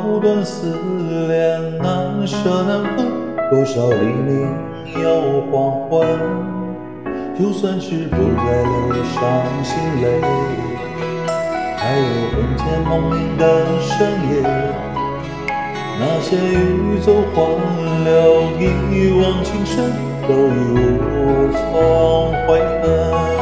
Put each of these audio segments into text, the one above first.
断思念难舍难分，多少黎明又黄昏。就算是不再流伤心泪，还有魂牵梦萦的深夜。那些欲走还留，一往情深，都已无从悔恨。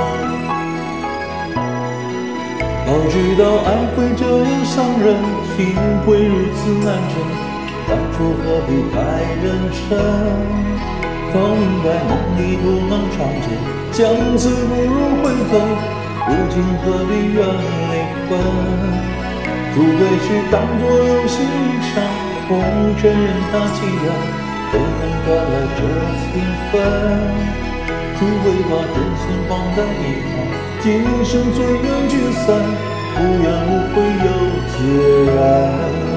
早知道爱会这样伤人，情会如此难枕，当初何必太认真？早明白梦里不能长久，相思不如回头，如今何必怨离分？除非是当作游戏一场，红尘任它凄凉，谁能断了这情分？除非把真心放在一旁，今生最远聚散，无怨无悔又孑然。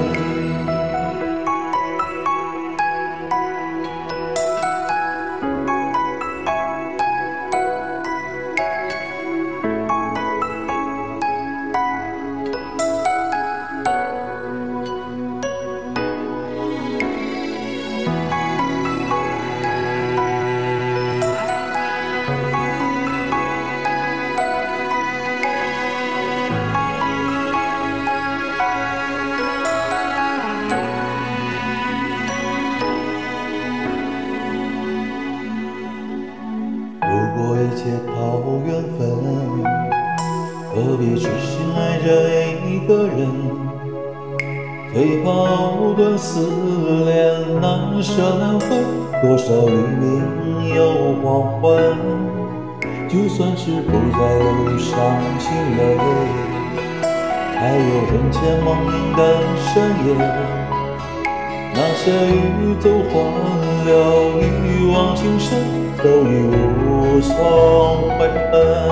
如果一切靠缘分，何必痴心爱着一个人？最怕藕断丝连，难舍难分，多少黎明又黄昏。就算是不再流伤心泪，还有魂牵梦萦的深夜。那些欲走还留，一往情深，都已无从悔恨。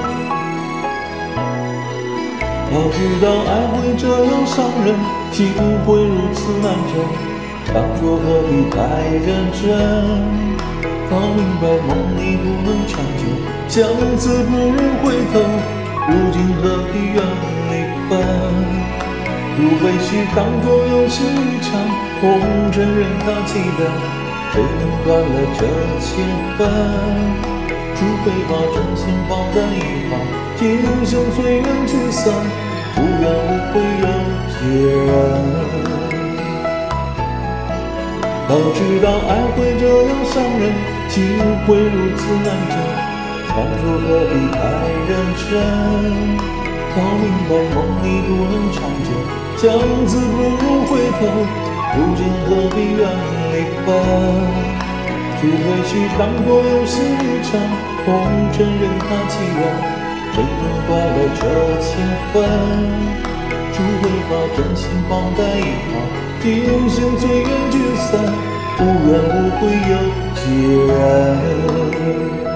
早知道爱会这样伤人，情会如此难枕，当初何必太认真？早明白梦里不能长久，相思不如回头，如今何必怨离分？除非是当作游戏一场，红尘任它凄凉，谁能断了这情分？除非把真心放在一旁，今生随缘聚散，无怨无悔又孑然。早知道爱会这样伤人，情会如此难枕，当初何必太认真？早明白梦里不能长久，相思不如回头，如今何必怨离分？除非是当作游戏一场，红尘任它凄凉，谁能断了这情分？除非把真心放在一旁，今生随缘聚散，无怨无悔又孑然。